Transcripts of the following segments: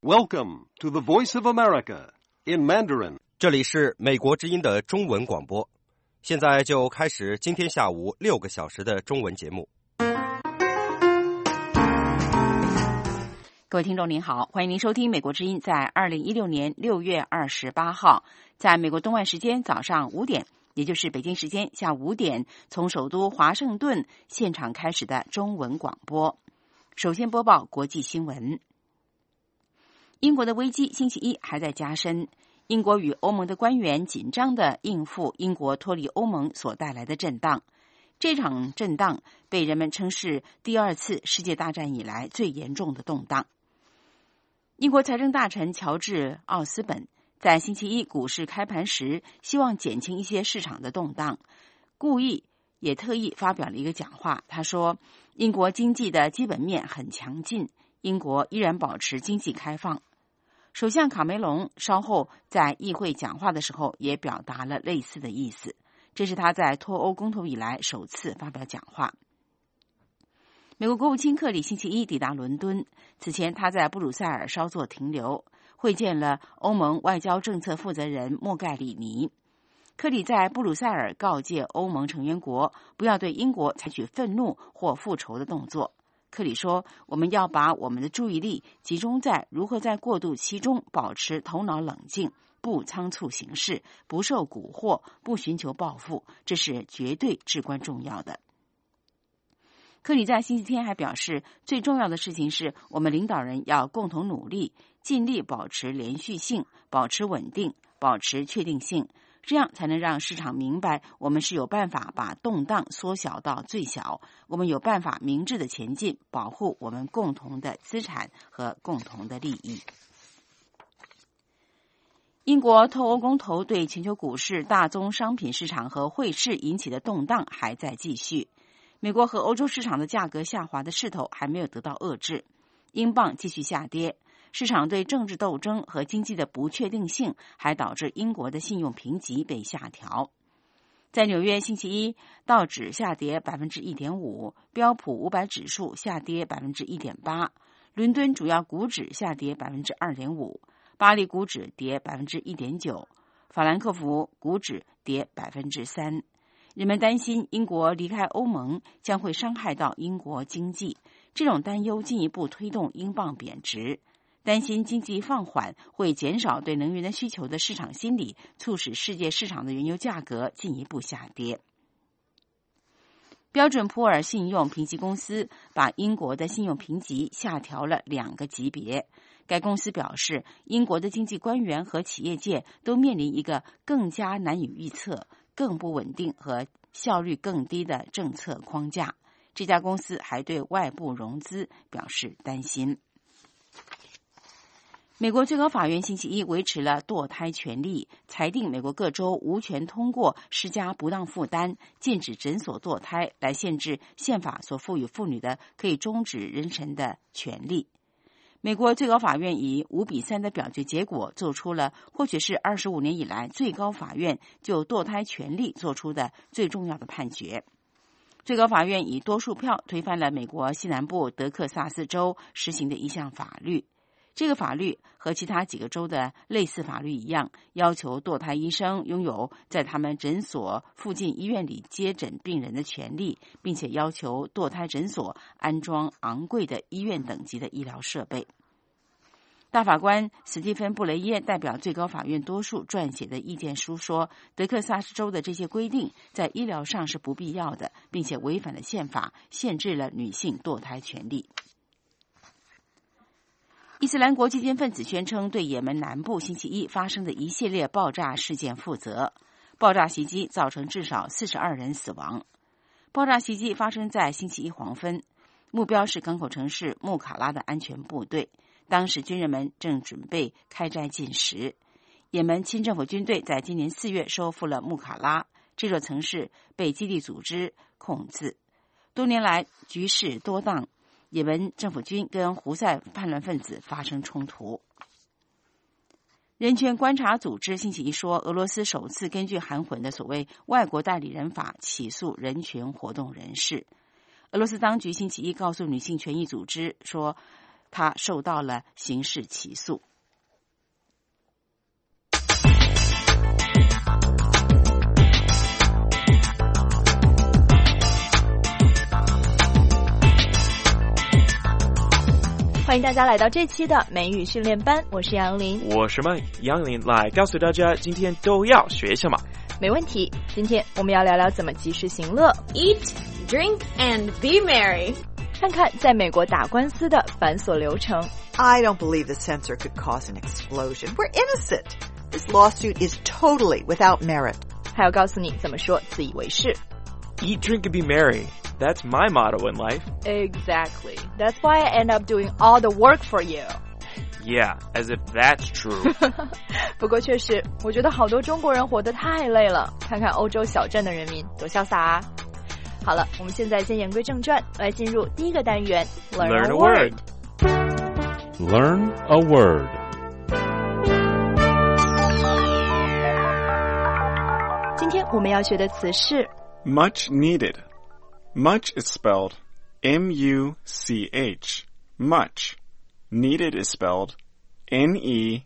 Welcome to the Voice of America in Mandarin. 这里是美国之音的中文广播，现在就开始今天下午6个小时的中文节目。 各位听众您好，欢迎您收听美国之音在2016年6月28号，在美国东岸时间早上5点，也就是北京时间下午5点，从首都华盛顿现场开始的中文广播。首先播报国际新闻。英国的危机星期一还在加深，英国与欧盟的官员紧张地应付英国脱离欧盟所带来的震荡。这场震荡被人们称是第二次世界大战以来最严重的动荡。英国财政大臣乔治·奥斯本在星期一股市开盘时，希望减轻一些市场的动荡，也特意发表了一个讲话。他说，英国经济的基本面很强劲，英国依然保持经济开放。首相卡梅隆稍后在议会讲话的时候也表达了类似的意思，这是他在脱欧公投以来首次发表讲话。美国国务卿克里星期一抵达伦敦，此前他在布鲁塞尔稍作停留，会见了欧盟外交政策负责人莫盖里尼。克里在布鲁塞尔告诫欧盟成员国不要对英国采取愤怒或复仇的动作。克里说，我们要把我们的注意力集中在如何在过渡期中保持头脑冷静，不仓促行事，不受蛊惑，不寻求报复，这是绝对至关重要的。克里在星期天还表示，最重要的事情是我们领导人要共同努力，尽力保持连续性，保持稳定，保持确定性，这样才能让市场明白我们是有办法把动荡缩小到最小，我们有办法明智的前进，保护我们共同的资产和共同的利益。英国脱欧公投对全球股市、大宗商品市场和汇市引起的动荡还在继续。美国和欧洲市场的价格下滑的势头还没有得到遏制，英镑继续下跌。市场对政治斗争和经济的不确定性还导致英国的信用评级被下调。在纽约星期一，道指下跌 1.5%， 标普500指数下跌 1.8%， 伦敦主要股指下跌 2.5%， 巴黎股指跌 1.9%， 法兰克福股指跌 3%。人们担心英国离开欧盟将会伤害到英国经济，这种担忧进一步推动英镑贬值。担心经济放缓会减少对能源的需求的市场心理，促使世界市场的原油价格进一步下跌。标准普尔信用评级公司把英国的信用评级下调了2个级别。该公司表示，英国的经济官员和企业界都面临一个更加难以预测、更不稳定和效率更低的政策框架。这家公司还对外部融资表示担心。美国最高法院星期一维持了堕胎权利，裁定美国各州无权通过施加不当负担，禁止诊所堕胎来限制宪法所赋予妇女的可以终止妊娠的权利。美国最高法院以5-3的表决结果做出了或许是25年以来最高法院就堕胎权利做出的最重要的判决。最高法院以多数票推翻了美国西南部德克萨斯州实行的一项法律。这个法律和其他几个州的类似法律一样，要求堕胎医生拥有在他们诊所附近医院里接诊病人的权利，并且要求堕胎诊所安装昂贵的医院等级的医疗设备。大法官史蒂芬·布雷耶代表最高法院多数撰写的意见书说，德克萨斯州的这些规定在医疗上是不必要的，并且违反了宪法，限制了女性堕胎权利。伊斯兰国激进分子宣称对也门南部星期一发生的一系列爆炸事件负责。爆炸袭击造成至少42人死亡。爆炸袭击发生在星期一黄昏，目标是港口城市穆卡拉的安全部队。当时军人们正准备开斋禁食。也门亲政府军队在今年4月收复了穆卡拉，这座城市被基地组织控制。多年来局势多档，也门政府军跟胡塞叛乱分子发生冲突。人权观察组织星期一说，俄罗斯首次根据含混的所谓外国代理人法起诉人权活动人士。俄罗斯当局星期一告诉女性权益组织说， 他受到了刑事起诉。 欢迎大家来到这期的美语训练班，我是杨林， 我是Mike，杨林来告诉大家今天都要学什么。 没问题，今天我们要聊聊怎么及时行乐 Eat, drink, and be merry. 看看在美国打官司的繁琐流程。 I don't believe the censor could cause an explosion. We're innocent. This lawsuit is totally without merit. 还要告诉你怎么说自以为是。 Eat, drink, and be merry. That's my motto in life. Exactly. That's why I end up doing all the work for you. Yeah, as if that's true. 不过确实，我觉得好多中国人活得太累了，看看欧洲小镇的人民多潇洒啊。好了，我们现在先言归正传，来进入第一个单元 Learn a word. Learn a word. 今天我们要学的词是 Much needed. Much is spelled M-U-C-H. Much. Needed is spelled N-E-E-D-E-D.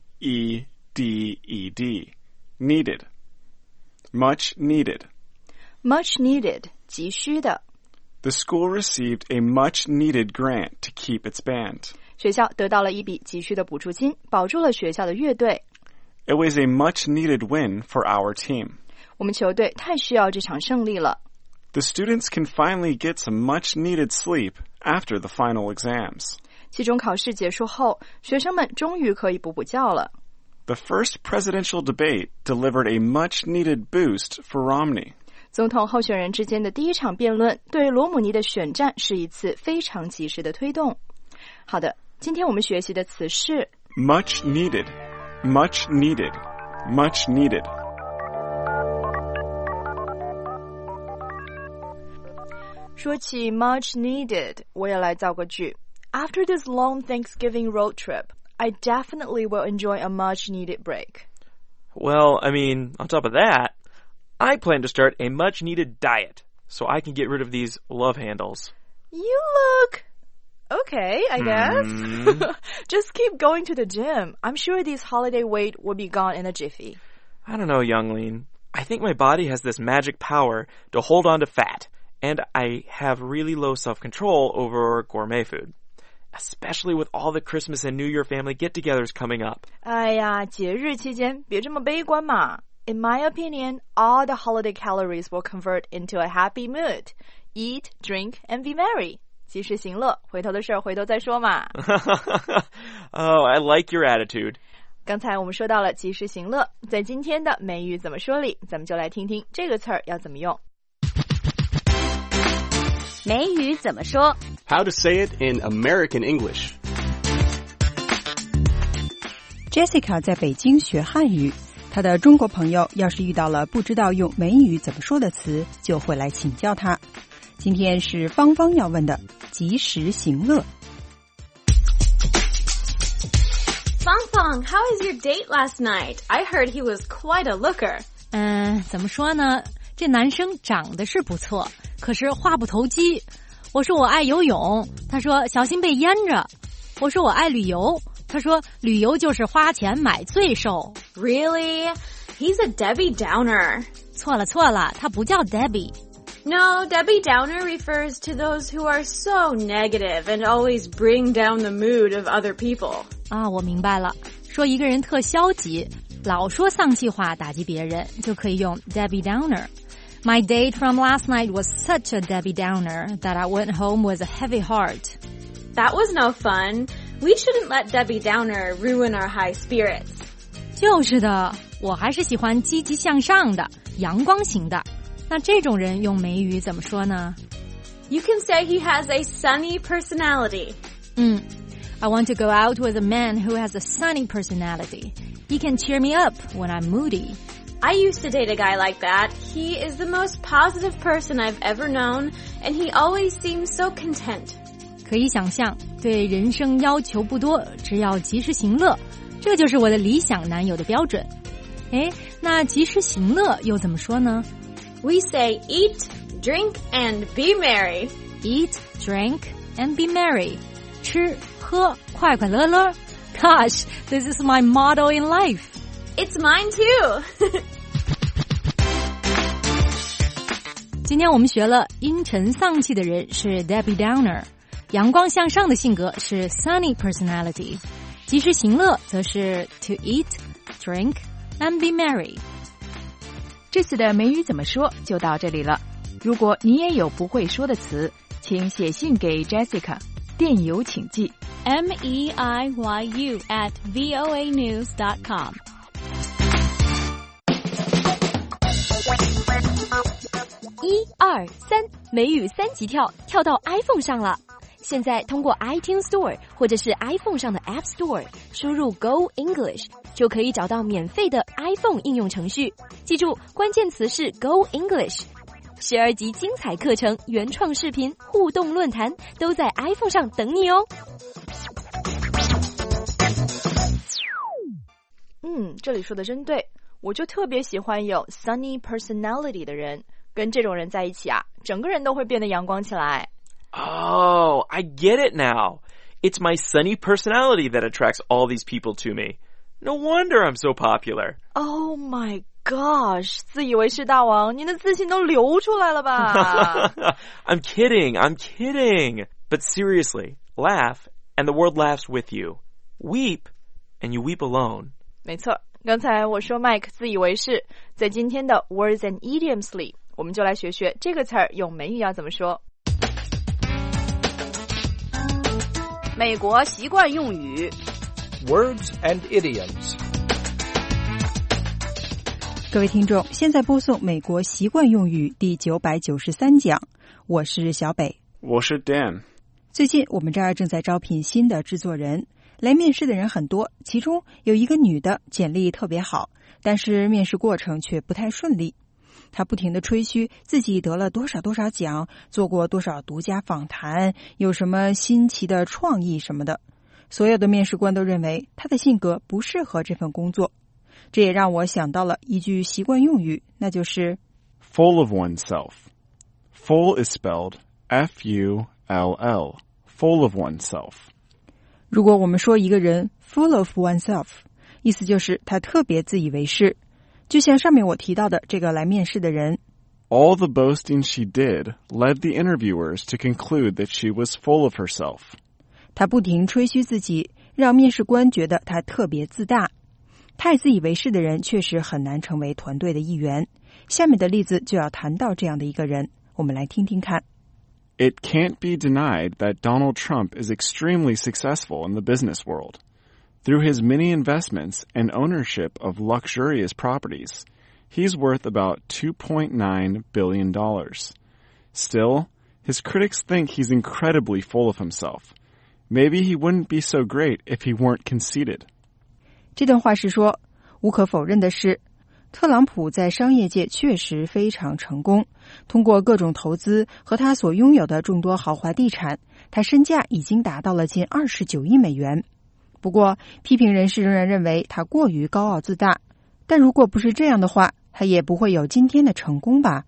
Needed. Much needed. Much needed, 急需的。 The school received a much-needed grant to keep its band. 学校得到了一笔急需的补助金，保住了学校的乐队。 It was a much-needed win for our team. 我们球队太需要这场胜利了。 The students can finally get some much-needed sleep after the final exams. 期中考试结束后，学生们终于可以补补觉了。 The first presidential debate delivered a much-needed boost for Romney. 总统候选人之间的第一场辩论对罗姆尼的选战是一次非常及时的推动。好的，今天我们学习的词是 Much needed. Much needed. Much needed. 说起 much needed， 我也来造个句。After this long Thanksgiving road trip, I definitely will enjoy a much needed break. Well, I mean, on top of that, I plan to start a much-needed diet so I can get rid of these love handles. You look okay, I guess. Just keep going to the gym. I'm sure this holiday weight will be gone in a jiffy. I don't know, Youngling. I think my body has this magic power to hold on to fat, and I have really low self-control over gourmet food. Especially with all the Christmas and New Year family get-togethers coming up. 哎呀，节日期间别这么悲观嘛。In my opinion, all the holiday calories will convert into a happy mood. Eat, drink, and be merry. 及时行乐，回头的事儿回头再说嘛。 Oh, I like your attitude. 刚才我们说到了及时行乐，在今天的美语怎么说里，咱们就来听听这个词儿要怎么用。 美语怎么说 How to say it in American English. Jessica 在北京学汉语，她的中国朋友要是遇到了不知道用美语怎么说的词，就会来请教她。今天是芳芳要问的及时行乐。 Fang, how was your date last night? I heard he was quite a looker. 怎么说呢？这男生长得是不错，可是话不投机。我说我爱游泳，他说小心被淹着。我说我爱旅游，他说旅游就是花钱买罪受。 Really? He's a Debbie Downer. 错了，他不叫 Debbie. No, Debbie Downer refers to those who are so negative and always bring down the mood of other people. 啊，我明白了，说一个人特消极，老说丧气话打击别人，就可以用 Debbie Downer。My date from last night was such a Debbie Downer that I went home with a heavy heart. That was no fun. We shouldn't let Debbie Downer ruin our high spirits. 就是的，我还是喜欢积极向上的、阳光型的。那这种人用美语怎么说呢？ You can say he has a sunny personality. I want to go out with a man who has a sunny personality. He can cheer me up when I'm moody.I used to date a guy like that. He is the most positive person I've ever known, and he always seems so content. 可以想象，对人生要求不多，只要及时行乐，这就是我的理想男友的标准。诶，那及时行乐又怎么说呢？ We say eat, drink, and be merry. Eat, drink, and be merry. 吃、 喝，快快乐乐。Gosh, this is my motto in life. It's mine too. 今天我们学了阴沉丧气的人是 Debbie Downer， 阳光向上的性格是 Sunny Personality， 及时行乐则是 To eat, drink, and be merry。 这次的美语怎么说就到这里了。如果你也有不会说的词，请写信给 Jessica， 电邮请寄 meiyu@voanews.com。 1、2、3，美语3级跳，跳到 iPhone 上了。现在通过 iTunes Store 或者是 iPhone 上的 App Store 输入 Go English 就可以找到免费的 iPhone 应用程序。记住，关键词是 Go English。12集精彩课程、原创视频、互动论坛都在 iPhone 上等你哦。 这里说的真对，我就特别喜欢有 sunny personality 的人，跟这种人在一起啊，整个人都会变得阳光起来。 Oh, I get it now. It's my sunny personality that attracts all these people to me. No wonder I'm so popular. Oh my gosh, 自以为是大王，您的自信都流出来了吧？ I'm kidding. But seriously, laugh and the world laughs with you. Weep and you weep alone. 没错，刚才我说 Mike 自以为是，在今天的 Words and Idioms 里，我们就来学学这个词儿用美语要怎么说。 美国习惯用语 Words and Idioms。 各位听众，现在播送美国习惯用语第993讲，我是小北， 我是 Dan。 最近我们这儿正在招聘新的制作人，来面试的人很多，其中有一个女的简历特别好，但是面试过程却不太顺利。她不停地吹嘘自己得了多少多少奖，做过多少独家访谈，有什么新奇的创意什么的。所有的面试官都认为她的性格不适合这份工作。这也让我想到了一句习惯用语，那就是 full of oneself. Full is spelled F-U-L-L. Full of oneself. 如果我们说一个人 full of oneself， 意思就是他特别自以为是。就像上面我提到的这个来面试的人， All the boasting she did led the interviewers to conclude that she was full of herself. 他不停吹嘘自己，让面试官觉得他特别自大。太自以为是的人确实很难成为团队的一员。下面的例子就要谈到这样的一个人，我们来听听看。 It can't be denied that Donald Trump is extremely successful in the business world. Through his many investments and ownership of luxurious properties, he's worth about $2.9 billion. Still, his critics think he's incredibly full of himself. Maybe he wouldn't be so great if he weren't conceited. 这段话是说，无可否认的是，特朗普在商业界确实非常成功，通过各种投资和他所拥有的众多豪华地产，他身价已经达到了近29亿美元。不过，批评人士仍然认为他过于高傲自大，但如果不是这样的话，他也不会有今天的成功吧。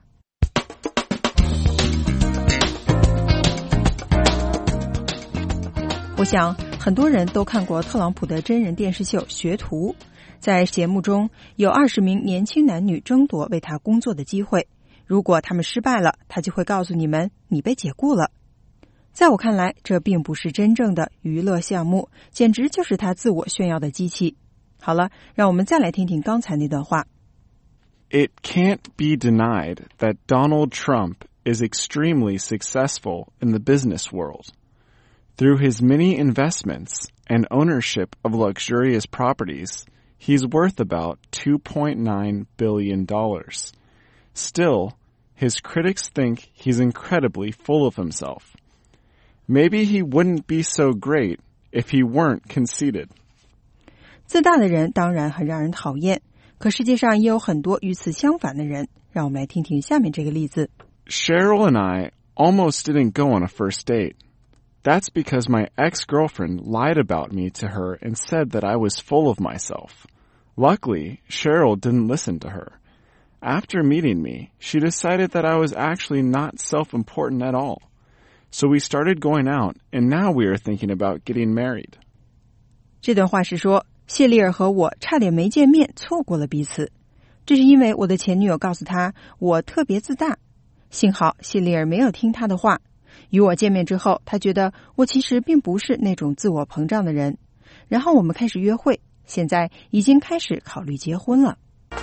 我想很多人都看过特朗普的真人电视秀《学徒》，在节目中有20名年轻男女争夺为他工作的机会，如果他们失败了，他就会告诉你们你被解雇了。在我看来，这并不是真正的娱乐项目，简直就是他自我炫耀的机器。好了，让我们再来听听刚才那段话。 It can't be denied that Donald Trump is extremely successful in the business world. Through his many investments and ownership of luxurious properties, he's worth about $2.9 billion. Still, his critics think he's incredibly full of himself. Maybe he wouldn't be so great if he weren't conceited. 自大的人当然很让人讨厌，可世界上也有很多与此相反的人。让我们来听听下面这个例子。 Cheryl and I almost didn't go on a first date. That's because my ex-girlfriend lied about me to her and said that I was full of myself. Luckily, Cheryl didn't listen to her. After meeting me, she decided that I was actually not self-important at all. So we started going out, and now we are thinking about getting married. 这段话是说，谢丽尔和我差点没见面，错过了彼此。这是因为我的前女友告诉他我特别自大。幸好谢丽尔没有听他的话。与我见面之后，他觉得我其实并不是那种自我膨胀的人。然后我们开始约会，现在已经开始考虑结婚了。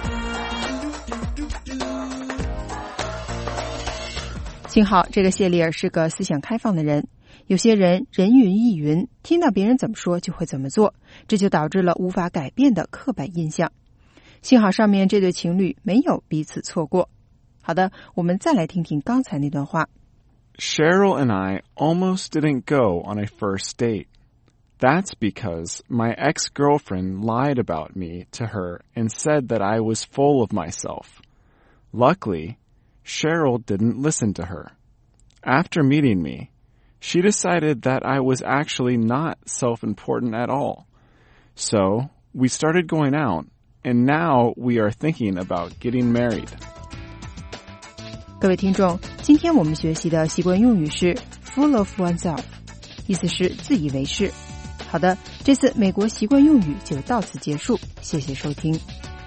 幸好这个谢丽尔是个思想开放的人。有些人人云亦云，听到别人怎么说就会怎么做，这就导致了无法改变的刻板印象。幸好上面这对情侣没有彼此错过。好的，我们再来听听刚才那段话。 Cheryl and I almost didn't go on a first date. That's because my ex-girlfriend lied about me to her and said that I was full of myself. Luckily, Cheryl didn't listen to her. After meeting me, she decided that I was actually not self-important at all. So, we started going out, and now we are thinking about getting married. 各位听众，今天我们学习的习惯用语是 full of oneself， 意思是自以为是。好的，这次美国习惯用语就到此结束，谢谢收听。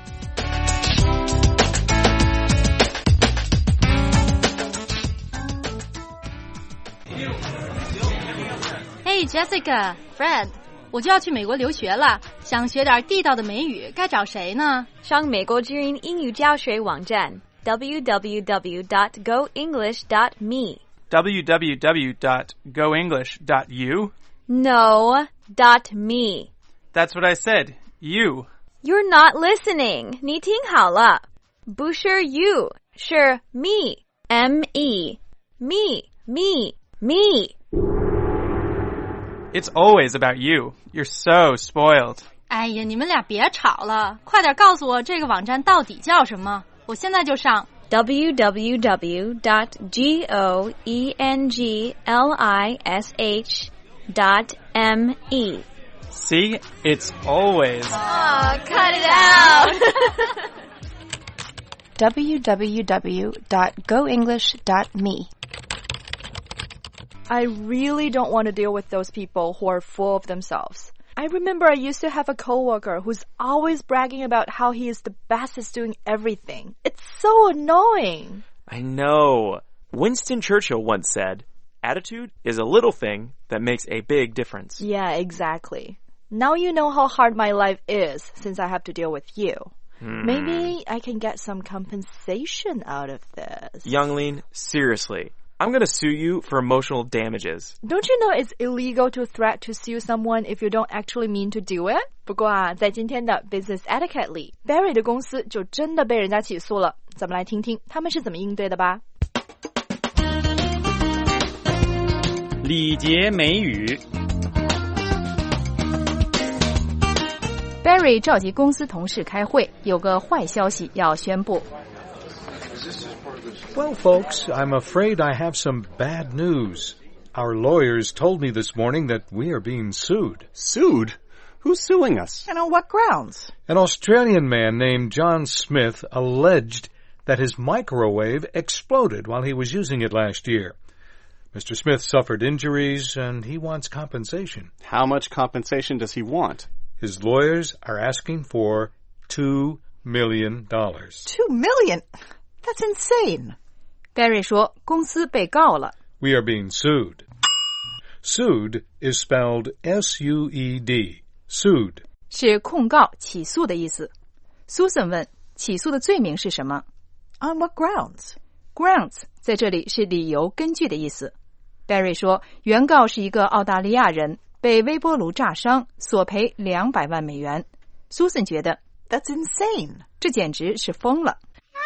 Hey Jessica, Fred， 我就要去美国留学了，想学点地道的美语，该找谁呢？ 上美国之音英语教学网站 www.goenglish.me www.goenglish.you No, .me. That's what I said. You. You're not listening. 你听好了，不是 you， 是 me. M-E. Me. Me. Me. It's always about you. You're so spoiled. 哎呀，你们俩别吵了，快点告诉我这个网站到底叫什么，我现在就上。 www.goenglish.me See? It's always. Oh, cut it out. www.goenglish.me I really don't want to deal with those people who are full of themselves. I remember I used to have a coworker who's always bragging about how he is the best at doing everything. It's so annoying. I know. Winston Churchill once said, attitude is a little thing that makes a big difference. Yeah, exactly. Now you know how hard my life is since I have to deal with you. Maybe I can get some compensation out of this. Youngling, seriously. I'm going to sue you for emotional damages. Don't you know it's illegal to threat to sue someone if you don't actually mean to do it? 不过啊，在今天的 Business Etiquette 里 Barry 的公司就真的被人家起诉了。咱们来听听他们是怎么应对的吧。 礼节美语。 Barry 召集公司同事开会，有个坏消息要宣布。 Well, folks, I'm afraid I have some bad news. Our lawyers told me this morning that we are being sued. Sued? Who's suing us? And on what grounds? An Australian man named John Smith alleged that his microwave exploded while he was using it last year. Mr. Smith suffered injuries, and he wants compensation. How much compensation does he want? His lawyers are asking for $2 million. $2 million? That's insane. Barry 说公司被告了。 We are being sued. Sued is spelled S-U-E-D. Sued. 是控告、起诉的意思。Susan 问，起诉的罪名是什么？ On what grounds? Grounds 在这里是理由、根据的意思。Barry 说，原告是一个澳大利亚人，被微波炉炸伤，索赔200万美元。Susan 觉得 That's insane. 这简直是疯了。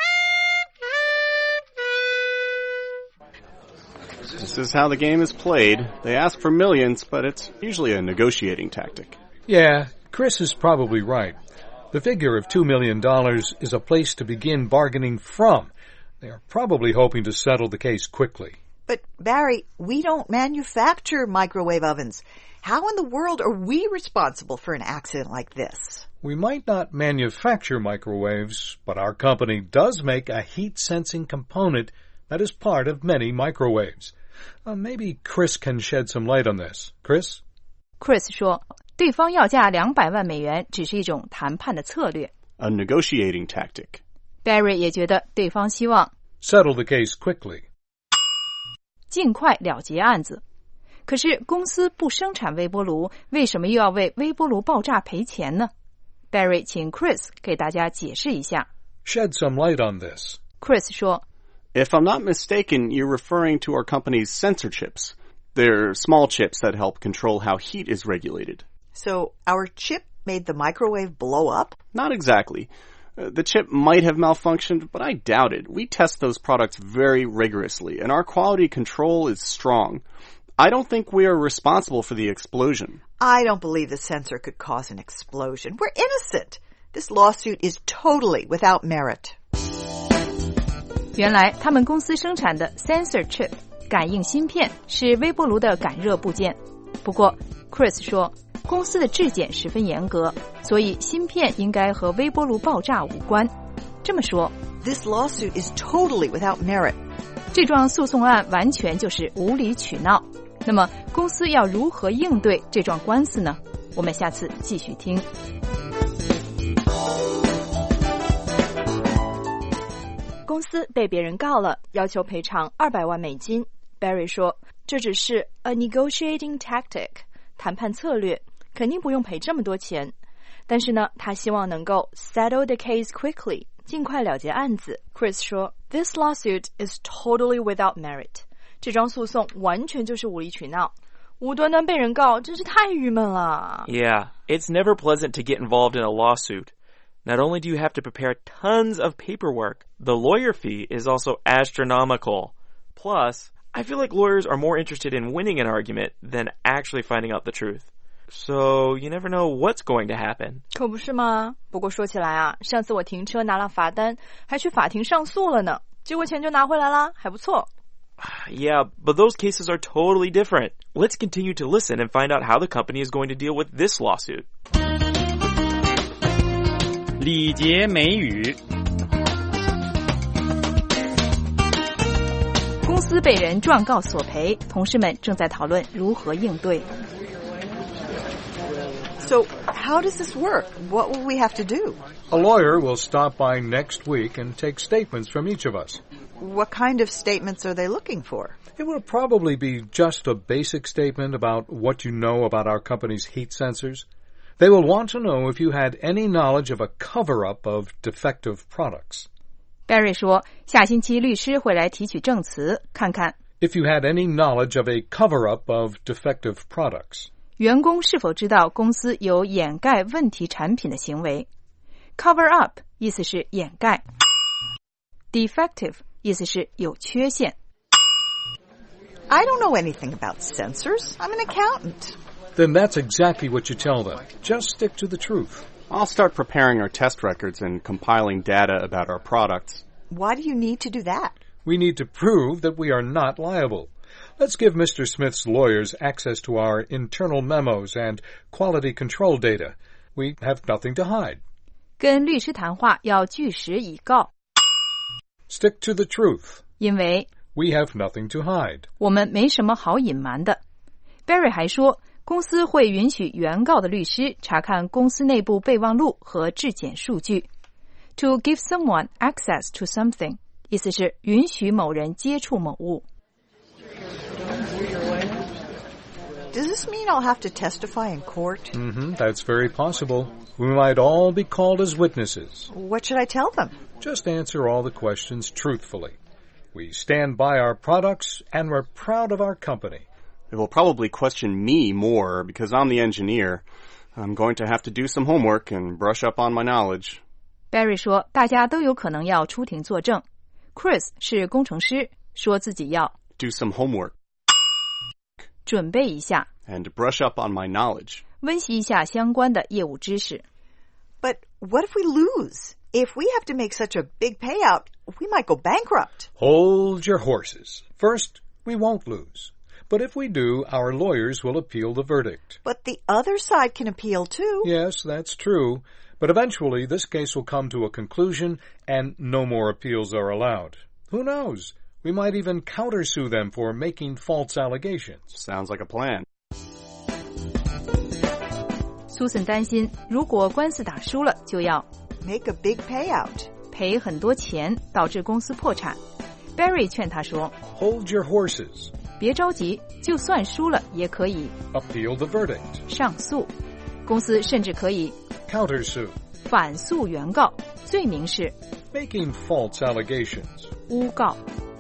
This is how the game is played. They ask for millions, but it's usually a negotiating tactic. Yeah, Chris is probably right. The figure of $2 million is a place to begin bargaining from. They are probably hoping to settle the case quickly. But, Barry, we don't manufacture microwave ovens. How in the world are we responsible for an accident like this? We might not manufacture microwaves, but our company does make a heat-sensing component that is part of many microwaves. Maybe Chris can shed some light on this. Chris? Chris 说，对方要价200万美元只是一种谈判的策略。 A negotiating tactic. Barry 也觉得对方希望 settle the case quickly. 尽快了结案子。可是公司不生产微波炉，为什么又要为微波炉爆炸赔钱呢？ Barry 请 Chris 给大家解释一下。 Shed some light on this. Chris 说 If I'm not mistaken, you're referring to our company's sensor chips. They're small chips that help control how heat is regulated. So our chip made the microwave blow up? Not exactly. The chip might have malfunctioned, but I doubt it. We test those products very rigorously, and our quality control is strong. I don't think we are responsible for the explosion. I don't believe the sensor could cause an explosion. We're innocent. This lawsuit is totally without merit. 原来他们公司生产的 sensor chip 感应芯片是微波炉的感热部件。不过 Chris 说公司的质检十分严格，所以芯片应该和微波炉爆炸无关。这么说 This lawsuit is totally without merit. 这桩诉讼案完全就是无理取闹。那么公司要如何应对这桩官司呢？我们下次继续听。 公司被别人告了，要求赔偿200万美金。Barry 说，这只是 a negotiating tactic， 谈判策略，肯定不用赔这么多钱。但是呢，他希望能够 settle the case quickly， 尽快了结案子。Chris 说 ，This lawsuit is totally without merit。这桩诉讼完全就是无理取闹，无端端被人告，真是太郁闷了。 Yeah, it's never pleasant to get involved in a lawsuit.Not only do you have to prepare tons of paperwork, the lawyer fee is also astronomical. Plus, I feel like lawyers are more interested in winning an argument than actually finding out the truth. So, you never know what's going to happen. 可不是吗？不过说起来啊，上次我停车拿了罚单，还去法庭上诉了呢，结果钱就拿回来啦，还不错。 Yeah, but those cases are totally different. Let's continue to listen and find out how the company is going to deal with this lawsuit. 礼节美语。 公司被人状告索赔，同事们正在讨论如何应对。 So, how does this work? What will we have to do? A lawyer will stop by next week and take statements from each of us. What kind of statements are they looking for? It will probably be just a basic statement about what you know about our company's heat sensors.They will want to know if you had any knowledge of a cover-up of defective products. Barry 说，下星期律师会来提取证词，看看 If you had any knowledge of a cover-up of defective products. 员工是否知道公司有掩盖问题产品的行为。Cover up 意思是掩盖， defective 意思是有缺陷。 I don't know anything about sensors. I'm an accountant.Then that's exactly what you tell them. Just stick to the truth. I'll start preparing our test records and compiling data about our products. Why do you need to do that? We need to prove that we are not liable. Let's give Mr. Smith's lawyers access to our internal memos and quality control data. We have nothing to hide. 跟律师谈话要据实以告。 Stick to the truth. 因为 We have nothing to hide. 我们没什么好隐瞒的。Barry 还说，公司会允许原告的律师查看公司内部备忘录和质检数据。To give someone access to something 意思是允许某人接触某物。 Does this mean I'll have to testify in court? That's very possible. We might all be called as witnesses. What should I tell them? Just answer all the questions truthfully. We stand by our products and we're proud of our company.They will probably question me more because I'm the engineer. I'm going to have to do some homework and brush up on my knowledge. Barry 说，大家都有可能要出庭作证。Chris 是工程师，说自己要 do some homework. 准备一下 and brush up on my knowledge. 温习一下相关的业务知识。 But what if we lose? If we have to make such a big payout, we might go bankrupt. Hold your horses. First, we won't lose.But if we do, our lawyers will appeal the verdict. But the other side can appeal too. Yes, that's true. But eventually, this case will come to a conclusion and no more appeals are allowed. Who knows? We might even countersue them for making false allegations. Sounds like a plan. Susan 担心，如果官司打输了，就要 make a big payout， 赔很多钱，导致公司破产。Barry 劝他说 Hold your horses. 别着急，就算输了也可以 Appeal the verdict. 上诉，公司甚至可以 Countersue. 反诉原告，罪名是 Making false allegations. 诬告。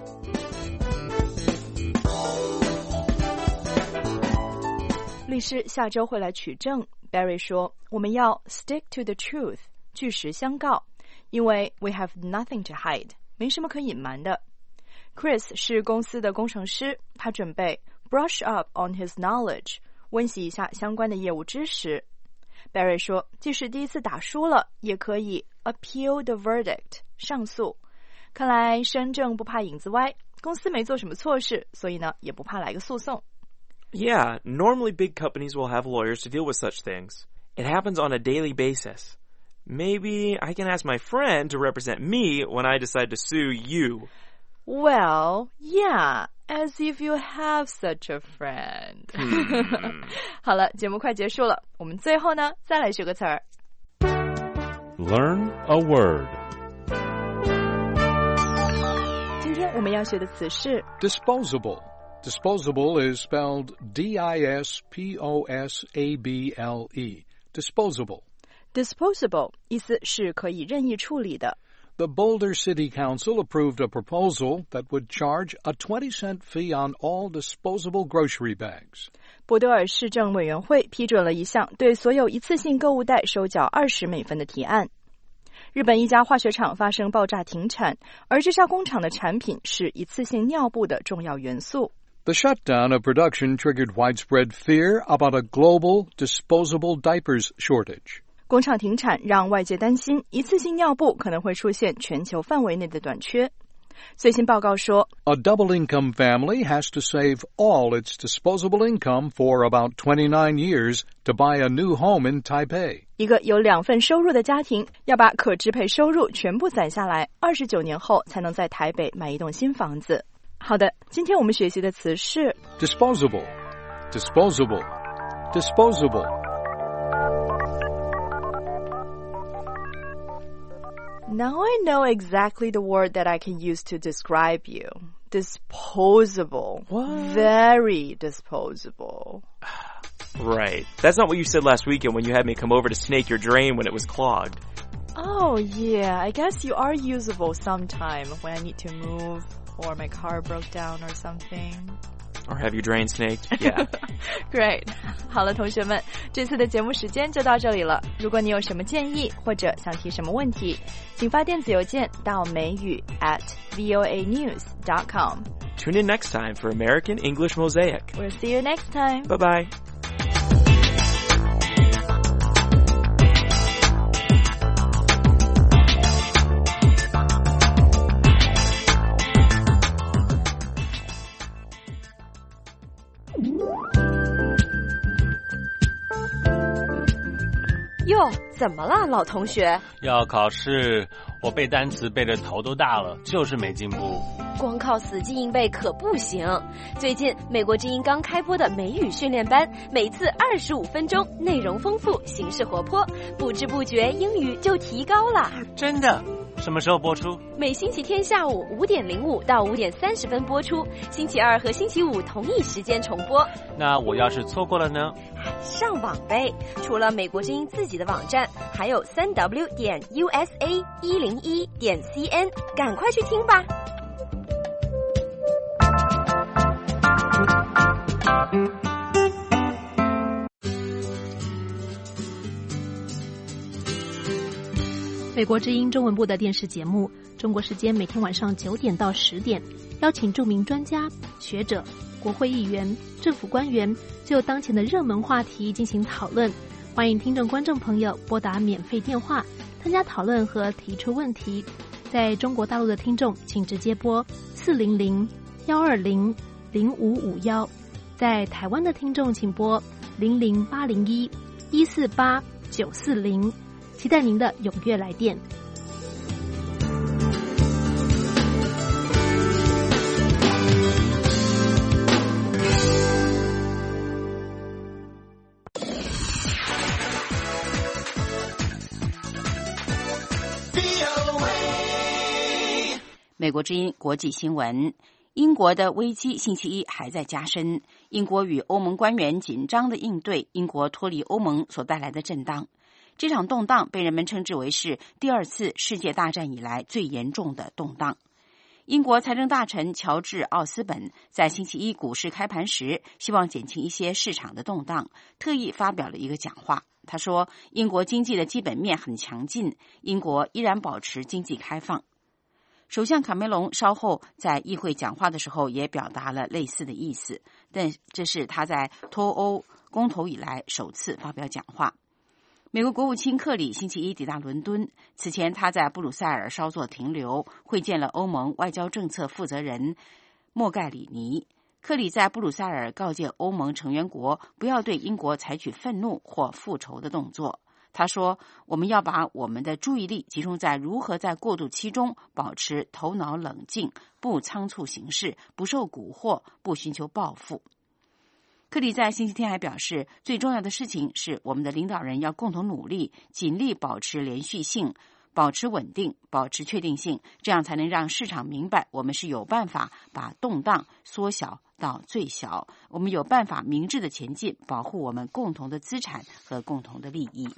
律师下周会来取证。Barry 说，我们要 stick to the truth， 据实相告，因为 we have nothing to hide， 没什么可隐瞒的。Chris 是公司的工程师，他准备 brush up on his knowledge， 温习一下相关的业务知识。Barry 说，即使第一次打输了，也可以 appeal the verdict， 上诉。看来身正不怕影子歪，公司没做什么错事，所以呢，也不怕来个诉讼。 Yeah, normally big companies will have lawyers to deal with such things. It happens on a daily basis. Maybe I can ask my friend to represent me when I decide to sue you. Well, yeah, as if you have such a friend. 好了，节目快结束了，我们最后呢，再来学个词儿。 Learn a word. 今天我们要学的词是 Disposable.Disposable is spelled D-I-S-P-O-S-A-B-L-E. Disposable. Disposable 意思是可以任意处理的。 The Boulder City Council approved a proposal that would charge a 20-cent fee on all disposable grocery bags. 波德尔市政委员会批准了一项对所有一次性购物袋收缴20美分的提案。日本一家化学厂发生爆炸停产，而这家工厂的产品是一次性尿布的重要元素。 The shutdown of production triggered widespread fear about a global disposable diapers shortage. 工厂停产让外界担心一次性尿布可能会出现全球范围内的短缺。最新报告说 A double-income family has to save all its disposable income for about 29 years to buy a new home in Taipei. 一个有2份收入的家庭要把可支配收入全部攒下来，29年后才能在台北买一栋新房子。好的，今天我们学习的词是 Disposable, disposable, disposable.Now I know exactly the word that I can use to describe you. Disposable. What? Very disposable. Right. That's not what you said last weekend when you had me come over to snake your drain when it was clogged. Oh, yeah. I guess you are usable sometime when I need to move or my car broke down or something.Or have your drain snaked? Yeah. Great. 好了，同学们，这次的节目时间就到这里了。如果你有什么建议或者想提什么问题，请发电子邮件到美语@voanews.com. Tune in next time for American English Mosaic. We'll see you next time. Bye-bye. 哟，怎么了，老同学？ 要考试，我背单词背得头都大了，就是没进步。 光靠死记硬背可不行。最近美国之音刚开播的美语训练班，每次25分钟，内容丰富，形式活泼，不知不觉英语就提高了。 真的？什么时候播出？ 每星期天下午5点05到5点30分播出，星期二和星期五同一时间重播。 那我要是错过了呢？ 上网呗，除了美国之音自己的网站，还有3w.usa101.cn， 赶快去听吧。 美国之音中文部的电视节目，中国时间每天晚上9点到10点，邀请著名专家、学者、国会议员、政府官员就当前的热门话题进行讨论。欢迎听众观众朋友拨打免费电话参加讨论和提出问题。在中国大陆的听众请直接拨400-120-0551，在台湾的听众请拨00801-148-940，期待您的踊跃来电。 美国之音国际新闻。英国的危机星期一还在加深，英国与欧盟官员紧张的应对英国脱离欧盟所带来的震荡。这场动荡被人们称之为是第二次世界大战以来最严重的动荡。英国财政大臣乔治·奥斯本在星期一股市开盘时，希望减轻一些市场的动荡，特意发表了一个讲话。他说，英国经济的基本面很强劲，英国依然保持经济开放。首相卡梅隆稍后在议会讲话的时候也表达了类似的意思，但这是他在脱欧公投以来首次发表讲话。美国国务卿克里星期一抵达伦敦，此前他在布鲁塞尔稍作停留，会见了欧盟外交政策负责人莫盖里尼。克里在布鲁塞尔告诫欧盟成员国不要对英国采取愤怒或复仇的动作。他说，我们要把我们的注意力集中在如何在过渡期中保持头脑冷静，不仓促行事，不受蛊惑，不寻求报复。克里在星期天还表示，最重要的事情是我们的领导人要共同努力，尽力保持连续性，保持稳定，保持确定性，这样才能让市场明白我们是有办法把动荡缩小到最小，我们有办法明智的前进，保护我们共同的资产和共同的利益。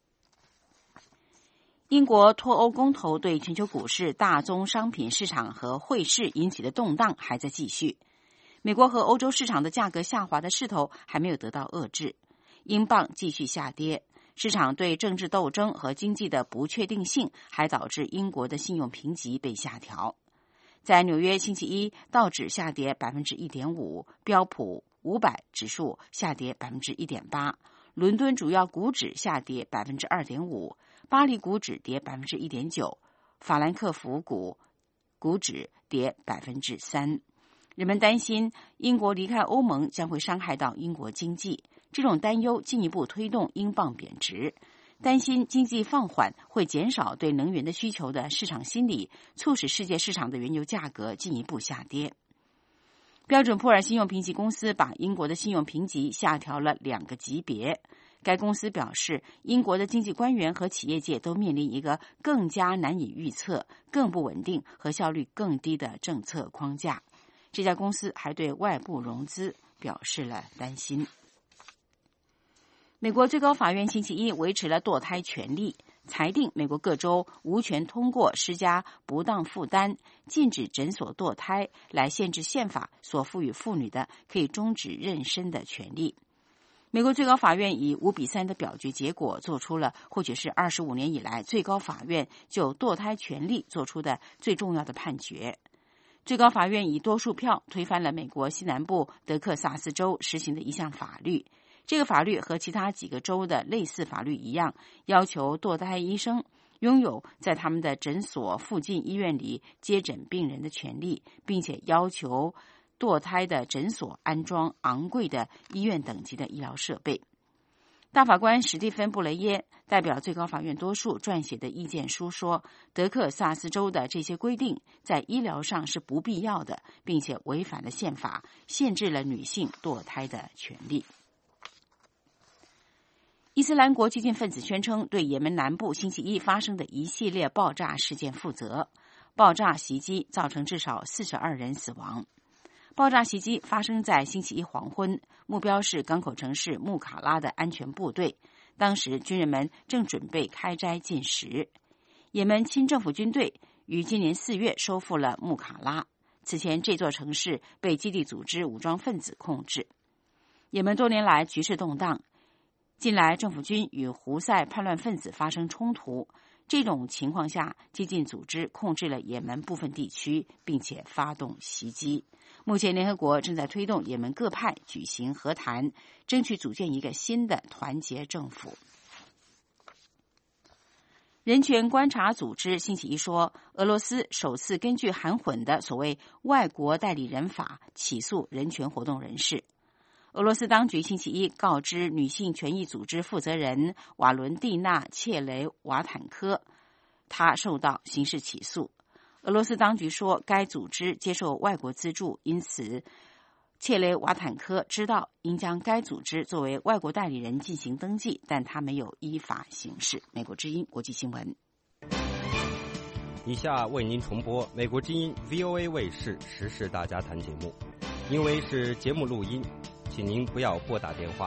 英国脱欧公投对全球股市、大宗商品市场和汇市引起的动荡还在继续。美国和欧洲市场的价格下滑的势头还没有得到遏制，英镑继续下跌。市场对政治斗争和经济的不确定性还导致英国的信用评级被下调。在纽约星期一，道指下跌 1.5%， 标普500指数下跌 1.8%， 伦敦主要股指下跌 2.5%， 巴黎股指跌 1.9%， 法兰克福股指跌 3%。 人们担心英国离开欧盟将会伤害到英国经济，这种担忧进一步推动英镑贬值。担心经济放缓会减少对能源的需求的市场心理，促使世界市场的原油价格进一步下跌。标准普尔信用评级公司把英国的信用评级下调了2个级别。该公司表示，英国的经济官员和企业界都面临一个更加难以预测、更不稳定和效率更低的政策框架。这家公司还对外部融资表示了担心。美国最高法院星期一维持了堕胎权利，裁定美国各州无权通过施加不当负担、禁止诊所堕胎来限制宪法所赋予妇女的可以终止妊娠的权利。美国最高法院以5-3的表决结果做出了或许是25年以来最高法院就堕胎权利做出的最重要的判决。最高法院以多数票推翻了美国西南部德克萨斯州实行的一项法律。这个法律和其他几个州的类似法律一样，要求堕胎医生拥有在他们的诊所附近医院里接诊病人的权利，并且要求堕胎的诊所安装昂贵的医院等级的医疗设备。大法官史蒂芬·布雷耶代表最高法院多数撰写的意见书说，德克萨斯州的这些规定在医疗上是不必要的，并且违反了宪法，限制了女性堕胎的权利。伊斯兰国激进分子宣称对也门南部星期一发生的一系列爆炸事件负责。爆炸袭击造成至少42人死亡。爆炸袭击发生在星期一黄昏，目标是港口城市穆卡拉的安全部队。当时军人们正准备开斋进食。也门亲政府军队于今年4月收复了穆卡拉，此前这座城市被基地组织武装分子控制。也门多年来局势动荡，近来政府军与胡塞叛乱分子发生冲突，这种情况下，激进组织控制了也门部分地区，并且发动袭击。目前联合国正在推动也门各派举行和谈，争取组建一个新的团结政府。人权观察组织星期一说，俄罗斯首次根据含混的所谓外国代理人法起诉人权活动人士。俄罗斯当局星期一告知女性权益组织负责人瓦伦蒂娜·切雷瓦坦科，她受到刑事起诉。俄罗斯当局说，该组织接受外国资助，因此切雷瓦坦科知道应将该组织作为外国代理人进行登记，但他没有依法行事。美国之音国际新闻。 以下为您重播美国之音 VOA 卫视时事大家谈节目，因为是节目录音，请您不要拨打电话。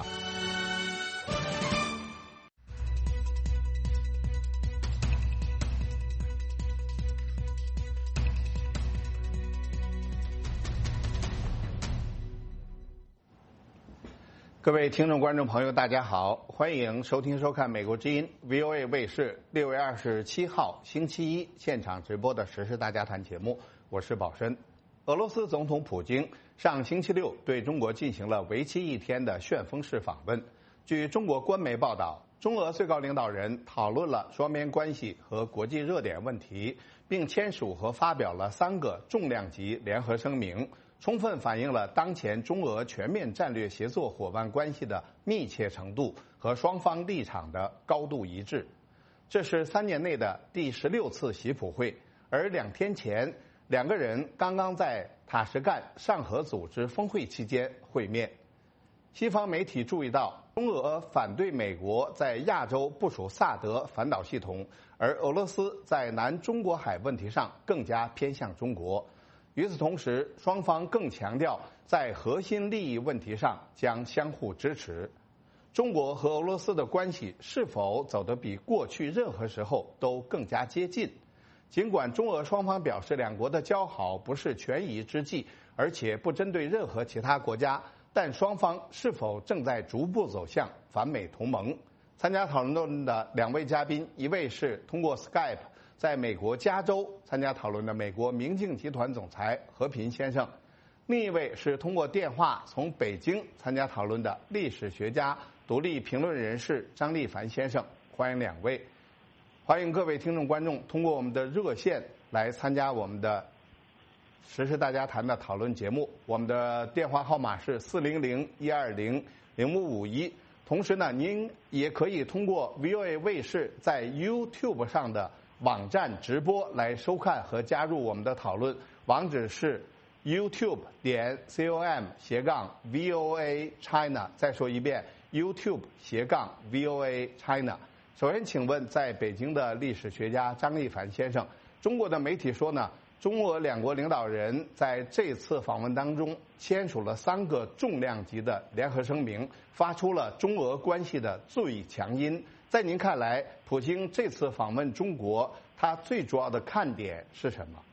各位听众观众朋友大家好，欢迎收听收看美国之音 VOA 卫视6月27号星期一现场直播的时事大家谈节目，我是宝申。俄罗斯总统普京上星期六对中国进行了为期1天的旋风式访问。据中国官媒报道，中俄最高领导人讨论了双边关系和国际热点问题，并签署和发表了3个重量级联合声明，充分反映了当前中俄全面战略协作伙伴关系的密切程度和双方立场的高度一致。这是3年内的第16次习普会，而2天前2个人刚刚在塔什干上合组织峰会期间会面。西方媒体注意到，中俄反对美国在亚洲部署萨德反导系统，而俄罗斯在南中国海问题上更加偏向中国。与此同时，双方更强调在核心利益问题上将相互支持。中国和俄罗斯的关系是否走得比过去任何时候都更加接近？尽管中俄双方表示两国的交好不是权宜之计，而且不针对任何其他国家，但双方是否正在逐步走向反美同盟？参加讨论的2位嘉宾，一位是通过 Skype 在美国加州参加讨论的美国明镜集团总裁和平先生，另一位是通过电话从北京参加讨论的历史学家、独立评论人士张立凡先生。欢迎2位，欢迎各位听众观众通过我们的热线来参加我们的时事大家谈的讨论节目。我们的电话号码是400-120-0551。同时呢，您也可以通过 VOA 卫视在 YouTube 上的网站直播来收看和加入我们的讨论，网址是 youtube.com/VOA China。再说一遍 youtube.com/VOA China。首先，请问在北京的历史学家张立凡先生，中国的媒体说呢，中俄2国领导人在这次访问当中签署了3个重量级的联合声明，发出了中俄关系的最强音。在您看来，普京这次访问中国，他最主要的看点是什么？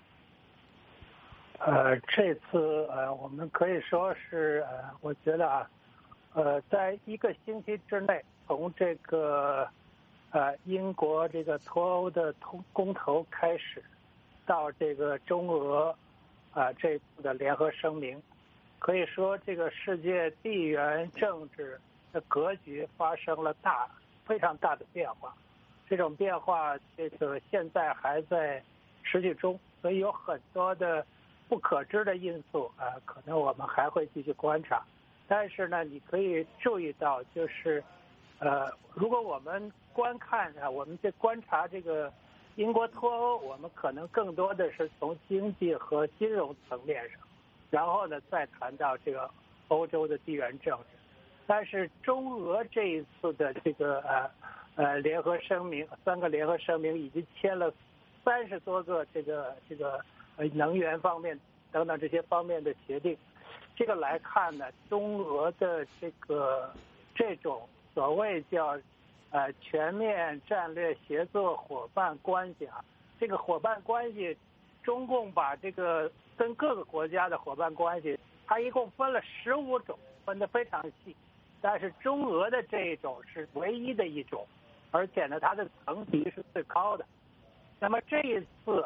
这次我们可以说是我觉得在1个星期之内，从这个英国这个脱欧的公投开始，到这个中俄这次的联合声明，可以说这个世界地缘政治的格局发生了非常大的变化。这种变化这个现在还在持续中，所以有很多的不可知的因素可能我们还会继续观察。但是呢，你可以注意到，就是如果我们观察这个英国脱欧，我们可能更多的是从经济和金融层面上，然后呢再谈到这个欧洲的地缘政治。但是中俄这一次的这个联合声明，3个联合声明已经签了30多个这个能源方面等等这些方面的协定。这个来看呢，中俄的这种所谓叫全面战略协作伙伴关系这个伙伴关系，中共把这个跟各个国家的伙伴关系，它一共分了15种，分得非常细。但是中俄的这一种是唯一的一种，而且呢，它的层级是最高的。那么这一次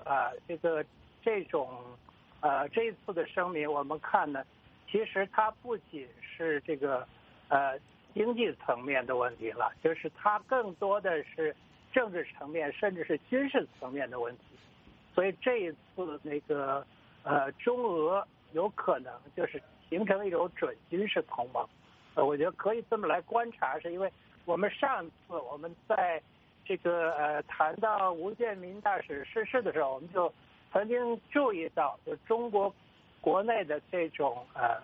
这一次的声明，我们看呢，其实它不仅是这个经济层面的问题了，就是它更多的是政治层面，甚至是军事层面的问题。所以这一次中俄有可能就是形成一种准军事同盟。我觉得可以这么来观察，是因为我们上次我们在这个谈到吴建民大使逝世的时候，我们就曾经注意到，就中国国内的这种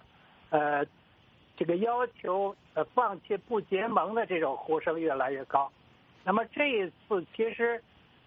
这个要求放弃不结盟的这种呼声越来越高。那么这一次其实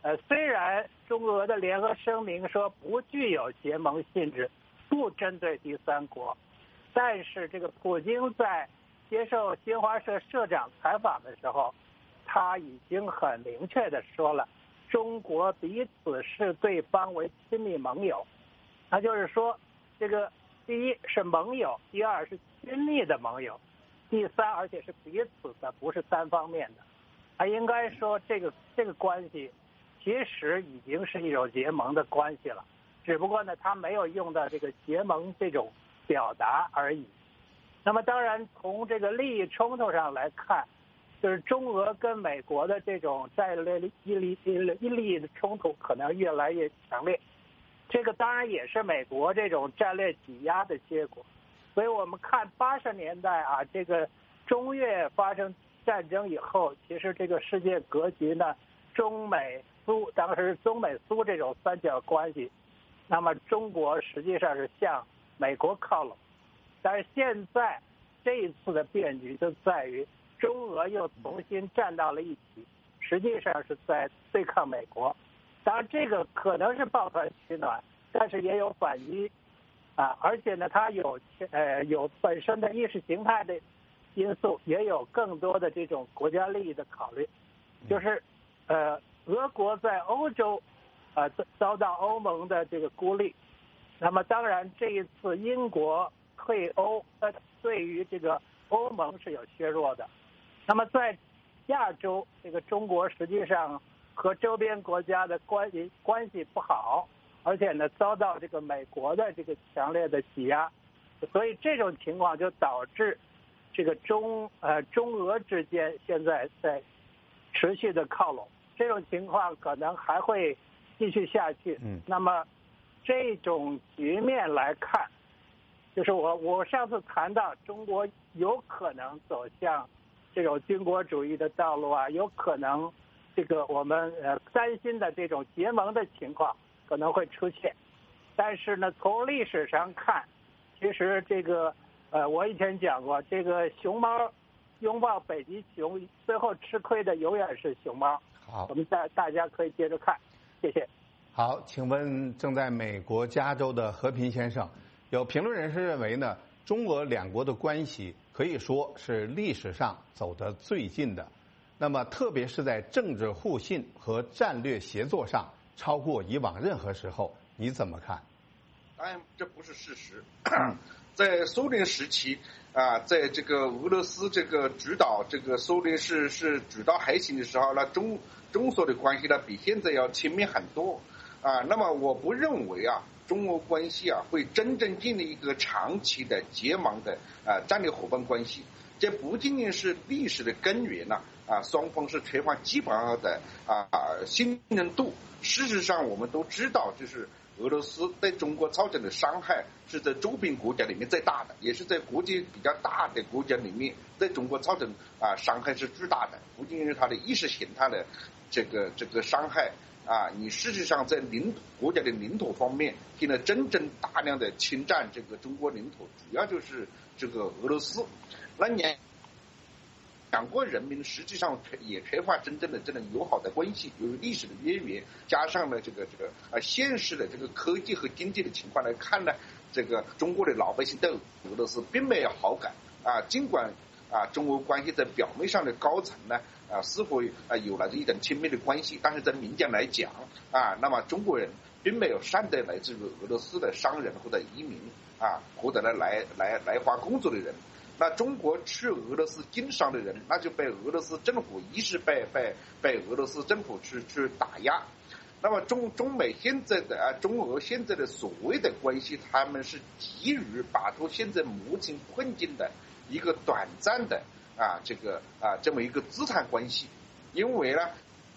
虽然中俄的联合声明说不具有结盟性质，不针对第三国，但是这个普京在接受新华社社长采访的时候，他已经很明确地说了，中国彼此视对方为亲密盟友。那就是说，这个第一是盟友，第二是亲密的盟友，第三而且是彼此的，不是单方面的。他应该说这个关系其实已经是一种结盟的关系了，只不过呢他没有用到这个结盟这种表达而已。那么当然从这个利益冲突上来看，就是中俄跟美国的这种战略利益的冲突可能越来越强烈，这个当然也是美国这种战略挤压的结果。所以我们看80年代啊，这个中越发生战争以后，其实这个世界格局呢，中美苏，当时中美苏这种三角关系，那么中国实际上是向美国靠拢。但是现在这一次的变局就在于中俄又重新站到了一起，实际上是在对抗美国。当然这个可能是抱团取暖，但是也有反击啊，而且呢它有本身的意识形态的因素，也有更多的这种国家利益的考虑。就是俄国在欧洲遭到欧盟的这个孤立，那么当然这一次英国退欧对于这个欧盟是有削弱的。那么在亚洲，这个中国实际上和周边国家的关系不好，而且呢遭到这个美国的这个强烈的挤压，所以这种情况就导致这个中俄之间现在在持续的靠拢，这种情况可能还会继续下去。那么这种局面来看，就是我上次谈到中国有可能走向这种军国主义的道路啊，有可能这个我们担心的这种结盟的情况可能会出现。但是呢，从历史上看，其实这个我以前讲过，这个熊猫拥抱北极熊，最后吃亏的永远是熊猫。好，我们大家可以接着看，谢谢。 好，请问正在美国加州的和平先生，有评论人士认为呢，中俄两国的关系可以说是历史上走得最近的，那么特别是在政治互信和战略协作上超过以往任何时候，你怎么看？ 当然这不是事实。在苏联时期啊，在这个俄罗斯这个主导这个苏联是主导还行的时候，那中苏的关系呢比现在要亲密很多啊。那么我不认为啊，中俄关系啊会真正建立一个长期的结盟的战略伙伴关系。这不仅仅是历史的根源呐双方是缺乏基本上的信任度。事实上我们都知道，就是俄罗斯对中国造成的伤害是在周边国家里面最大的，也是在国际比较大的国家里面对中国造成伤害是巨大的。不仅仅是它的意识形态的这个伤害你事实上在国家的领土方面进了真正大量的侵占这个中国领土，主要就是这个俄罗斯。那两国人民实际上也缺乏真正的这种友好的关系，由于历史的渊源，加上了这个现实的这个科技和经济的情况来看呢，这个中国的老百姓对俄罗斯并没有好感尽管中俄关系在表面上的高层呢似乎有了一种亲密的关系，但是在民间来讲那么中国人并没有善待来自于俄罗斯的商人或者移民或者来华工作的人。那中国去俄罗斯经商的人，那就被俄罗斯政府一直被俄罗斯政府去打压。那么中美现在的中俄现在的所谓的关系，他们是急于摆脱现在目前困境的一个短暂的这么一个资产关系。因为呢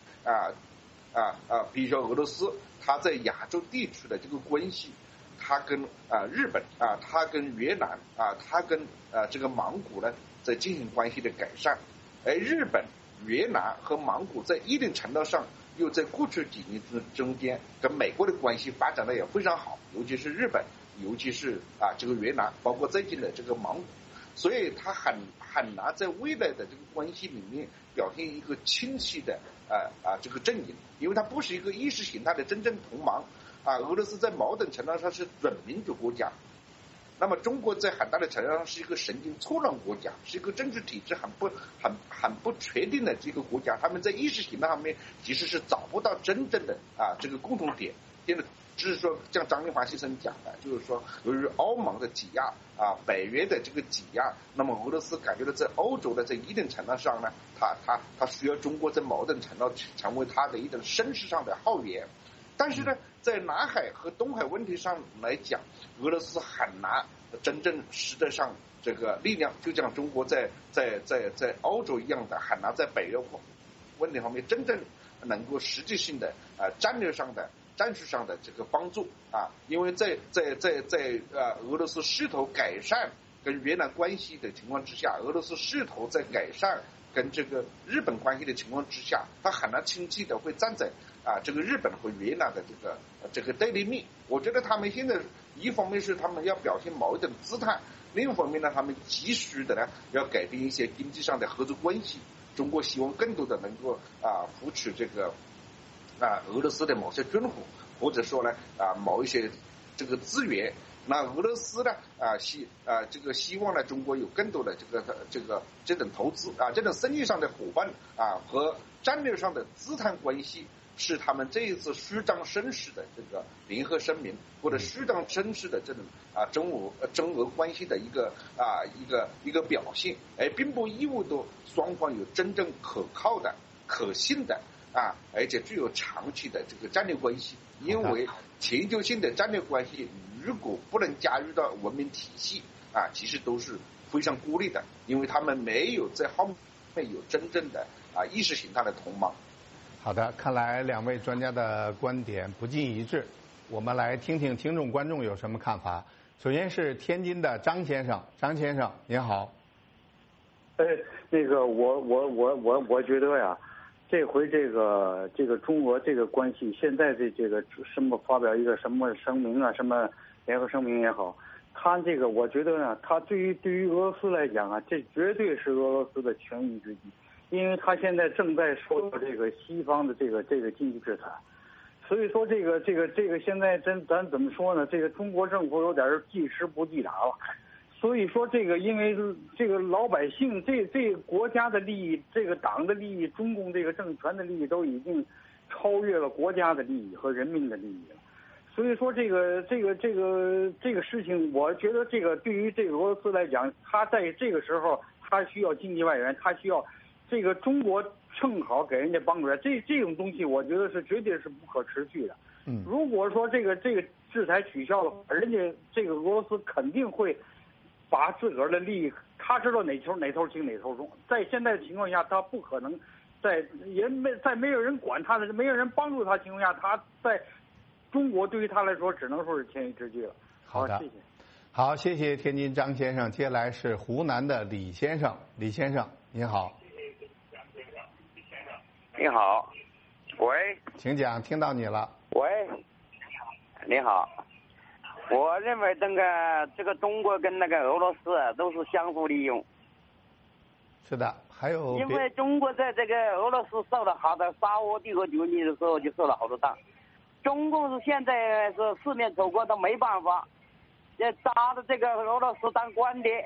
比如说俄罗斯它在亚洲地区的这个关系，它跟日本它跟越南它跟这个蒙古呢在进行关系的改善。而日本、越南和蒙古在一定程度上又在过去几年中间跟美国的关系发展的也非常好，尤其是日本，尤其是这个越南，包括最近的这个蒙古。 所以它很难在未来的这个关系里面表现一个清晰的这个阵营，因为它不是一个意识形态的真正同盟俄罗斯在某种程度上是准民主国家，那么中国在很大的程度上是一个神经错乱国家，是一个政治体制很不确定的这个国家，他们在意识形态上面其实是找不到真正的这个共同点。只是说像张立华先生讲的，就是说由于欧盟的挤压北约的这个挤压，那么俄罗斯感觉到在欧洲的这一定程度上呢，他需要中国在某种程度成为他的一种声势上的后援。但是呢，在南海和东海问题上来讲，俄罗斯很难真正实质上这个力量，就像中国在欧洲一样的，很难在北约问题方面真正能够实际性的战略上的战术上的这个帮助因为在俄罗斯试图改善跟越南关系的情况之下，俄罗斯试图在改善跟这个日本关系的情况之下，他很难清晰的会站在这个日本和越南的这个对立面。我觉得他们现在一方面是他们要表现某一种姿态，另一方面呢，他们急需的呢要改变一些经济上的合作关系。中国希望更多的能够扶持这个俄罗斯的某些军火，或者说呢某一些这个资源。那俄罗斯呢希望呢中国有更多的这种投资这种生意上的伙伴和战略上的资产关系，是他们这一次虚张声势的这个联合声明，或者虚张声势的这种中俄关系的一个表现，并不意味着双方有真正可靠的、可信的而且具有长期的这个战略关系。因为全球性的战略关系如果不能加入到文明体系其实都是非常孤立的，因为他们没有在后面有真正的意识形态的同盟。 好的，看来两位专家的观点不尽一致，我们来听听听众观众有什么看法。首先是天津的张先生，张先生您好。 那个我觉得呀，这回这个中俄这个关系，现在的这个什么发表一个什么声明什么联合声明也好，他这个我觉得呢，他对于俄罗斯来讲这绝对是俄罗斯的权宜之计，因为他现在正在受到这个西方的这个经济制裁，所以说这个现在咱怎么说呢？这个中国政府有点记时不记打了。所以说这个，因为这个老百姓这国家的利益，这个党的利益，中共这个政权的利益都已经超越了国家的利益和人民的利益了。所以说这个事情，我觉得这个对于这个俄罗斯来讲，他在这个时候他需要经济外援，他需要这个中国正好给人家帮助，这种东西，我觉得是绝对是不可持续的。如果说这个制裁取消了，人家这个俄罗斯肯定会把自个儿的利益，他知道哪头轻哪头重，在现在的情况下，他不可能在没有人管他的，没有人帮助他的情况下，他在中国对于他来说只能说是权宜之计了。 好的， 谢谢。 好，谢谢天津张先生。接下来是湖南的李先生，李先生您好。 你好，喂， 请讲，听到你了。 喂，你好。我认为这个中国跟那个俄罗斯都是相互利用。 是的，还有因为中国在这个俄罗斯受了好的沙俄帝国崛起的时候就受了好多仗，中共是现在是四面楚歌都没办法，也抓着这个俄罗斯当官谍。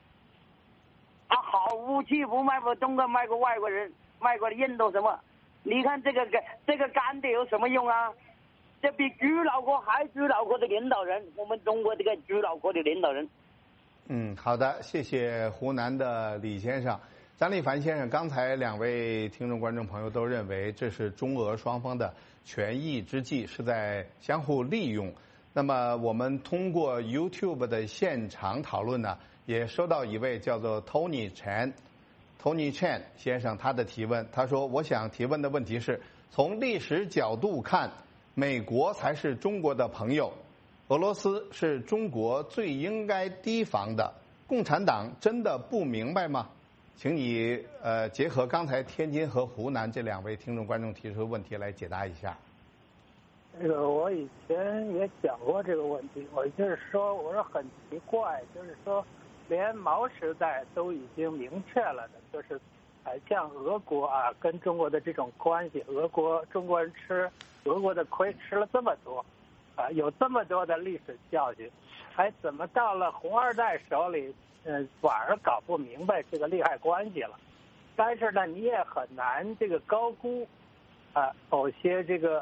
好武器不卖给中国，卖给外国人，卖给印度什么？你看这个干的有什么用啊？这比巨脑壳还巨脑壳的领导人，我们中国这个巨脑壳的领导人。 好的，谢谢湖南的李先生。张立凡先生，刚才两位听众观众朋友都认为这是中俄双方的权宜之计，是在相互利用。那么我们通过 YouTube 的现场讨论呢，也收到一位叫做 Tony Chen 先生他的提问，他说我想提问的问题是，从历史角度看，美国才是中国的朋友，俄罗斯是中国最应该提防的，共产党真的不明白吗？请你结合刚才天津和湖南这两位听众观众提出的问题来解答一下。 这个我以前也讲过这个问题，我就是说，我说很奇怪，就是说连毛时代都已经明确了的，就是像俄国啊跟中国的这种关系，中国人吃俄国的亏吃了这么多，有这么多的历史教训，怎么到了红二代手里，反而搞不明白这个利害关系了？但是呢，你也很难这个高估某些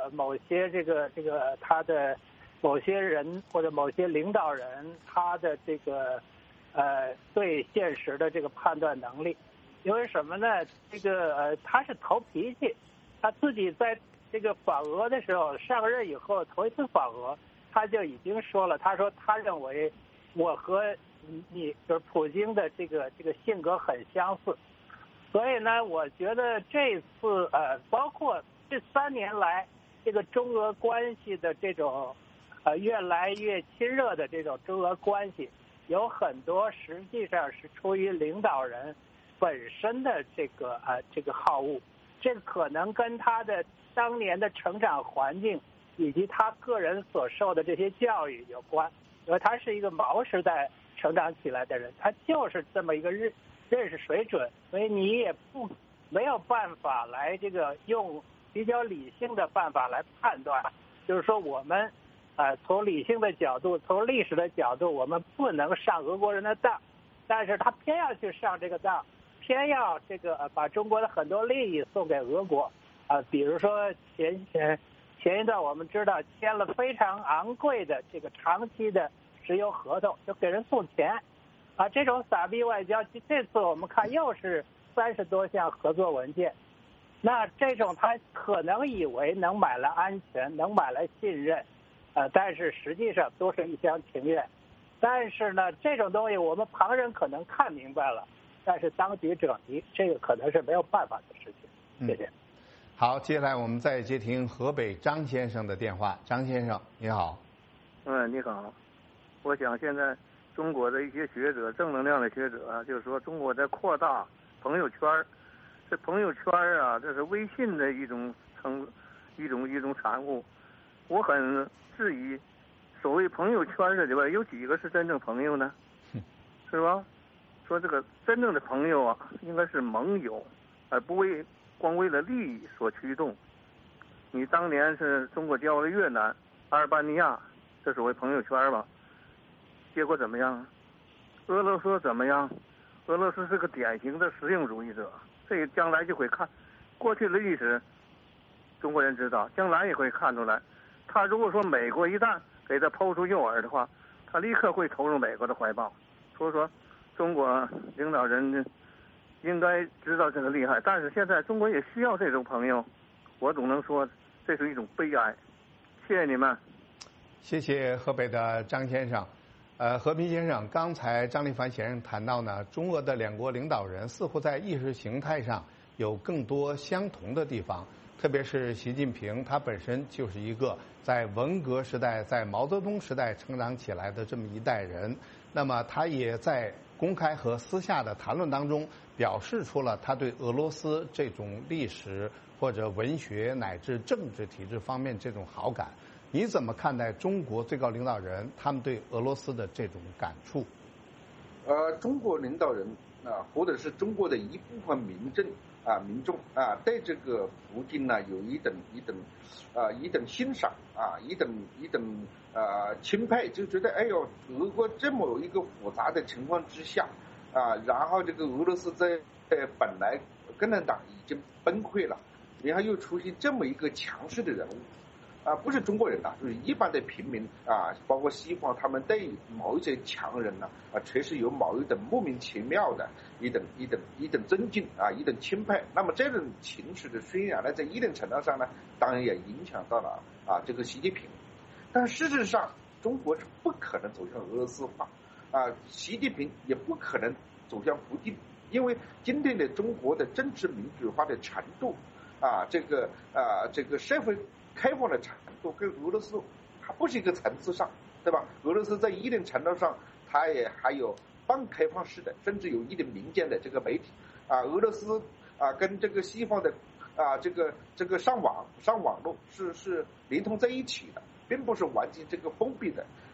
他的某些人或者某些领导人他的这个对现实的这个判断能力。因为什么呢？他是投脾气，他自己在这个访俄的时候，上任以后头一次访俄，他就已经说了，他说他认为我和你就是普京的这个性格很相似，所以呢，我觉得这次包括这3年来这个中俄关系的这种越来越亲热的这种中俄关系，有很多实际上是出于领导人本身的这个好恶，这个可能跟他的当年的成长环境以及他个人所受的这些教育有关。因为他是一个毛时代成长起来的人，他就是这么一个认识水准，所以你也没有办法来这个用比较理性的办法来判断。就是说我们从理性的角度，从历史的角度，我们不能上俄国人的当，但是他偏要去上这个当，偏要把中国的很多利益送给俄国比如说前一段我们知道签了非常昂贵的这个长期的石油合同，就给人送钱这种撒币外交，这次我们看又是30多项合作文件。那这种他可能以为能买来安全，能买来信任但是实际上都是一厢情愿。但是呢，这种东西我们旁人可能看明白了，但是当局者迷，这个可能是没有办法的事情。谢谢。 好，接下来我们再接听河北张先生的电话。张先生，你好。 你好。我想现在中国的一些学者，正能量的学者就是说中国在扩大朋友圈，这朋友圈这是微信的一种产物。我很质疑，所谓朋友圈的里边有几个是真正朋友呢？是吧？说这个真正的朋友应该是盟友，而不光为了利益所驱动。你当年是中国交了越南、阿尔巴尼亚，这所谓朋友圈吧？结果怎么样？俄罗斯怎么样？俄罗斯是个典型的实用主义者，这个将来就会看过去的历史，中国人知道，将来也会看出来。他如果说美国一旦给他抛出诱饵的话，他立刻会投入美国的怀抱。所以说，中国领导人应该知道这个厉害，但是现在中国也需要这种朋友，我总能说这是一种悲哀。谢谢你们。 谢谢河北的张先生。和平先生，刚才张立凡先生谈到呢，中俄的2国领导人似乎在意识形态上有更多相同的地方，特别是习近平，他本身就是一个在文革时代、在毛泽东时代成长起来的这么一代人。那么他也在公开和私下的谈论当中表示出了他对俄罗斯这种历史或者文学乃至政治体制方面这种好感。你怎么看待中国最高领导人他们对俄罗斯的这种感触？ 中国领导人或者是中国的一部分民众对这个普京呢有一等欣赏一等钦佩，就觉得哎呦，俄国这么一个复杂的情况之下然后这个俄罗斯在本来共产党已经崩溃了，然后又出现这么一个强势的人物。不是中国人就是一般的平民包括西方，他们对某一些强人确实有某一等莫名其妙的一等尊敬一等钦佩。那么这种情绪的渲染呢，在一定程度上呢，当然也影响到了这个习近平。但事实上，中国是不可能走向俄罗斯化习近平也不可能走向普京，因为今天的中国的政治民主化的程度这个社会开放的程度跟俄罗斯它不是一个层次上，对吧？俄罗斯在一定程度上它也还有半开放式的，甚至有一点民间的这个媒体俄罗斯跟这个西方的这个上网络是连通在一起的，并不是完全这个封闭的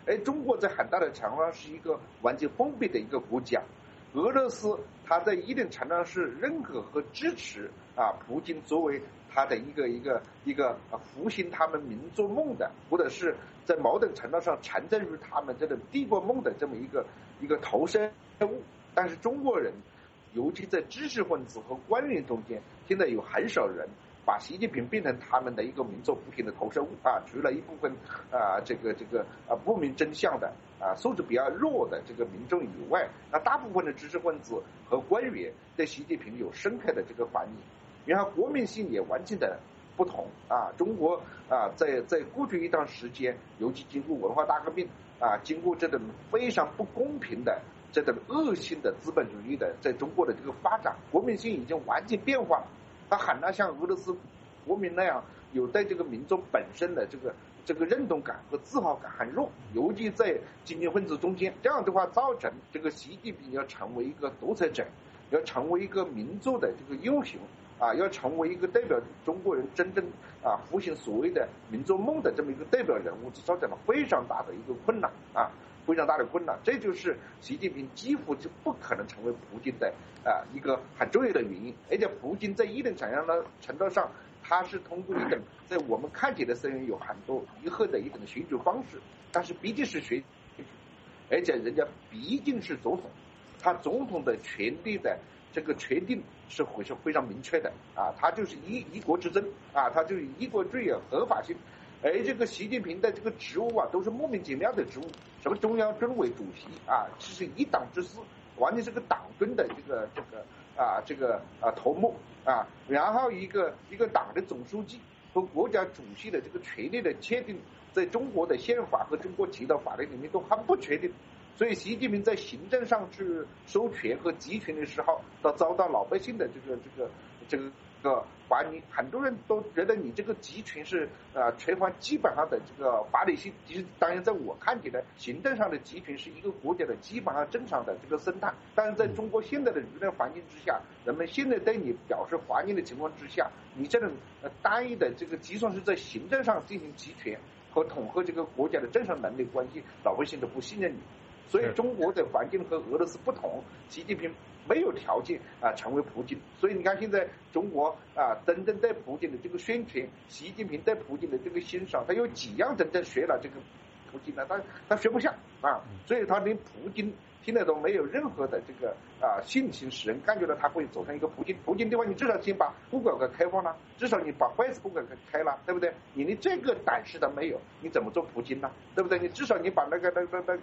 中国在很大的程度上是一个完全封闭的一个国家。俄罗斯它在一定程度上是认可和支持普京作为他的一个复兴他们民族梦的，或者是在某种程度上承载于他们这种帝国梦的这么一个投身物。但是中国人，尤其在知识分子和官员中间，现在有很少人把习近平变成他们的一个民族复兴的投射物除了一部分不明真相的素质比较弱的这个民众以外，那大部分的知识分子和官员对习近平有深刻的这个反应，然后国民性也完全的不同中国在过去一段时间，尤其经过文化大革命经过这种非常不公平的这种恶性的资本主义的在中国的这个发展，国民性已经完全变化了。他很难像俄罗斯国民那样有对这个民族本身的这个认同感和自豪感很弱，尤其在精英分子中间，这样的话造成这个习近平要成为一个独裁者，要成为一个民族的这个英雄要成为一个代表中国人真正复兴所谓的民族梦的这么一个代表人物，造成了非常大的一个困难非常大的困难。这就是习近平几乎就不可能成为普京的一个很重要的原因。而且普京在一定程度上，他是通过一种在我们看起来虽然有很多遗憾的一种选举方式，但是毕竟是选举，而且人家毕竟是总统，他总统的权力的这个决定是非常明确的他就是一国之政他就是一国最有合法性。而这个习近平的这个职务都是莫名其妙的职务，什么中央政委主席这是一党之私，完全是个党军的这个头目然后一个党的总书记和国家主席的这个权力的确定，在中国的宪法和中国其他法律里面都还不确定，所以习近平在行政上去收权和集权的时候，都遭到老百姓的这个怀疑。很多人都觉得你这个集权是缺乏基本上的这个法理性。其实当然在我看起来，行政上的集权是一个国家的基本上正常的这个生态，但是在中国现在的舆论环境之下，人们现在对你表示怀疑的情况之下，你这种单一的这个就算是在行政上进行集权和统合这个国家的正常能力关系，老百姓都不信任你。所以中国的环境和俄罗斯不同，习近平没有条件成为普京。所以你看现在中国真正对普京的这个宣传，习近平对普京的这个欣赏，他有几样真正学了这个普京呢？他学不像所以他连普京现在都没有任何的这个信心，使人感觉到他会走向一个普京。普京的话，你至少先把谷歌给开放了，至少你把 Facebook 给开了，对不对？你连这个胆识都没有，你怎么做普京呢？对不对？你至少你把那个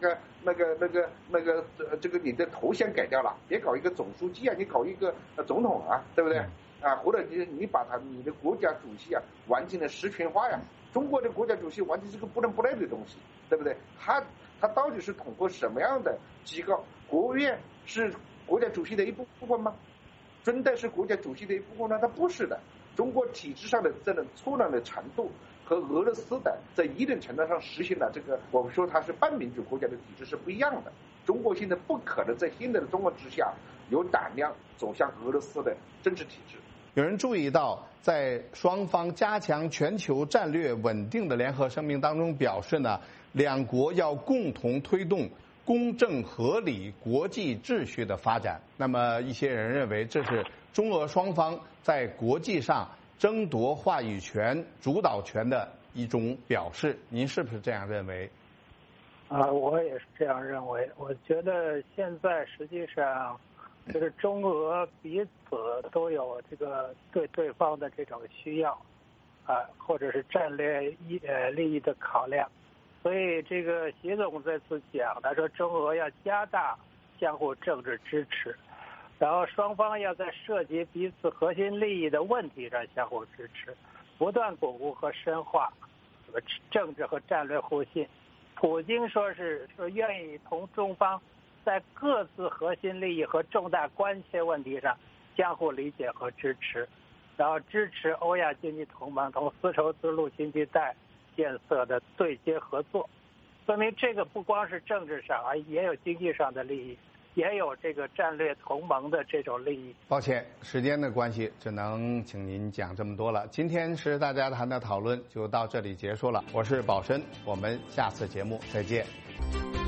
这个你的头衔改掉了，别搞一个总书记你搞一个总统对不对？或者你把你的国家主席完全的实权化中国的国家主席完全是个不伦不类的东西，对不对？他到底是通过什么样的机构？国务院是国家主席的一部分吗？军队是国家主席的一部分呢？它不是的。中国体制上的这种错乱的程度和俄罗斯的在一定程度上实行了这个我们说它是半民主国家的体制是不一样的。中国现在不可能在现在的状况之下有胆量走向俄罗斯的政治体制。 有人注意到，在双方加强全球战略稳定的联合声明当中表示呢，两国要共同推动公正合理国际秩序的发展。那么一些人认为这是中俄双方在国际上争夺话语权、主导权的一种表示。您是不是这样认为？ 我也是这样认为。我觉得现在实际上就是中俄彼此都有这个对对方的这种需要或者是战略利益的考量。所以这个习总这次讲，他说中俄要加大相互政治支持，然后双方要在涉及彼此核心利益的问题上相互支持，不断巩固和深化政治和战略互信。普京说愿意同中方在各自核心利益和重大关切问题上相互理解和支持，然后支持欧亚经济同盟同丝绸之路经济带建设的对接合作，说明这个不光是政治上，而也有经济上的利益。 也有这个战略同盟的这种利益。 抱歉，时间的关系，只能请您讲这么多了。今天是大家谈的讨论就到这里结束了。我是宝生，我们下次节目再见。